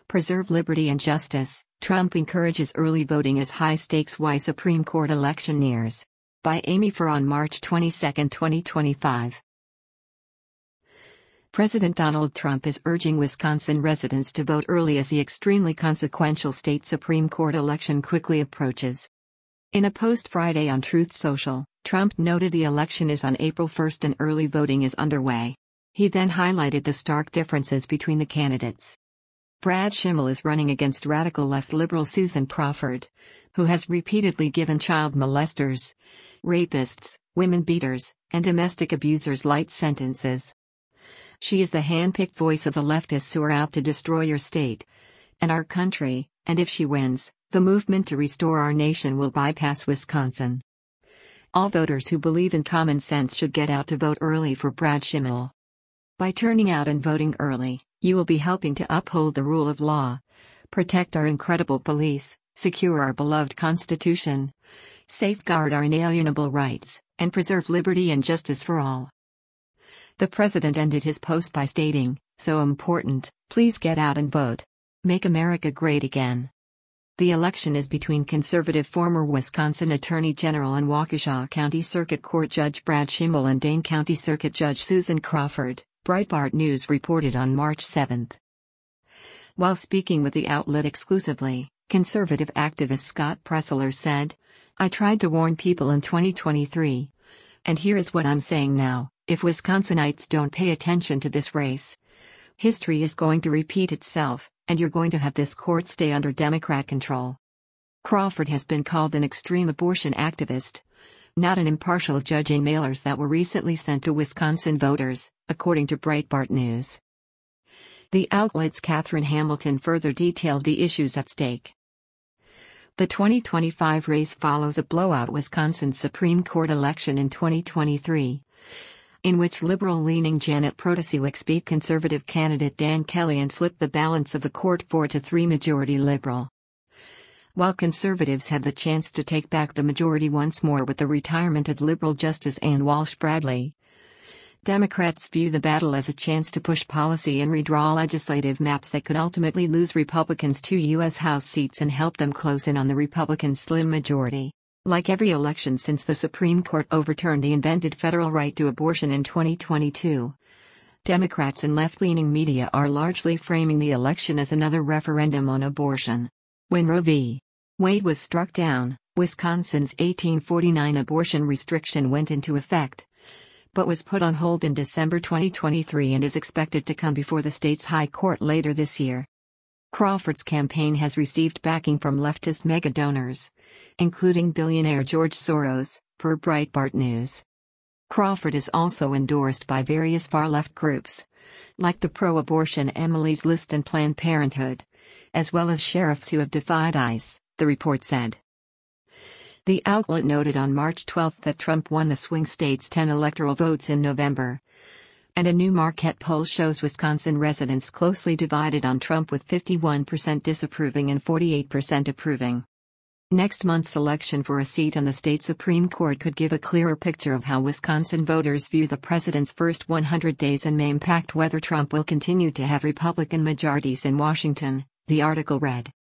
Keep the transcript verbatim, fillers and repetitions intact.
Preserve liberty and justice. Trump encourages early voting as high-stakes Y Supreme Court election nears. By Amy Farr on March twenty-second, twenty twenty-five. President Donald Trump is urging Wisconsin residents to vote early as the extremely consequential state Supreme Court election quickly approaches. In a post Friday on Truth Social, Trump noted the election is on April first and early voting is underway. He then highlighted the stark differences between the candidates. Brad Schimel is running against radical left liberal Susan Crawford, who has repeatedly given child molesters, rapists, women beaters, and domestic abusers light sentences. She is the hand-picked voice of the leftists who are out to destroy your state and our country, and if she wins, the movement to restore our nation will bypass Wisconsin. All voters who believe in common sense should get out to vote early for Brad Schimel. By turning out and voting early, you will be helping to uphold the rule of law, protect our incredible police, secure our beloved Constitution, safeguard our inalienable rights, and preserve liberty and justice for all. The president ended his post by stating, "So important, please get out and vote. Make America great again." The election is between conservative former Wisconsin Attorney General and Waukesha County Circuit Court Judge Brad Schimel and Dane County Circuit Judge Susan Crawford, Breitbart News reported on March seventh. While speaking with the outlet exclusively, conservative activist Scott Presler said, "I tried to warn people in twenty twenty-three. And here is what I'm saying now. If Wisconsinites don't pay attention to this race, history is going to repeat itself, and you're going to have this court stay under Democrat control." Crawford has been called an extreme abortion activist, not an impartial judge in mailers that were recently sent to Wisconsin voters, according to Breitbart News. The outlet's Catherine Hamilton further detailed the issues at stake. The twenty twenty-five race follows a blowout Wisconsin Supreme Court election in twenty twenty-three. In which liberal-leaning Janet Protasiewicz beat conservative candidate Dan Kelly and flipped the balance of the court four to three majority liberal. While conservatives have the chance to take back the majority once more with the retirement of liberal Justice Ann Walsh Bradley, Democrats view the battle as a chance to push policy and redraw legislative maps that could ultimately lose Republicans two U S House seats and help them close in on the Republican slim majority. Like every election since the Supreme Court overturned the invented federal right to abortion in twenty twenty-two, Democrats and left-leaning media are largely framing the election as another referendum on abortion. When Roe v. Wade was struck down, Wisconsin's eighteen forty-nine abortion restriction went into effect, but was put on hold in December twenty twenty-three and is expected to come before the state's high court later this year. Crawford's campaign has received backing from leftist mega-donors, including billionaire George Soros, per Breitbart News. Crawford is also endorsed by various far-left groups, like the pro-abortion Emily's List and Planned Parenthood, as well as sheriffs who have defied ICE, the report said. The outlet noted on March twelfth that Trump won the swing state's ten electoral votes in November, and a new Marquette poll shows Wisconsin residents closely divided on Trump with fifty-one percent disapproving and forty-eight percent approving. Next month's election for a seat on the state Supreme Court could give a clearer picture of how Wisconsin voters view the president's first one hundred days and may impact whether Trump will continue to have Republican majorities in Washington, the article read.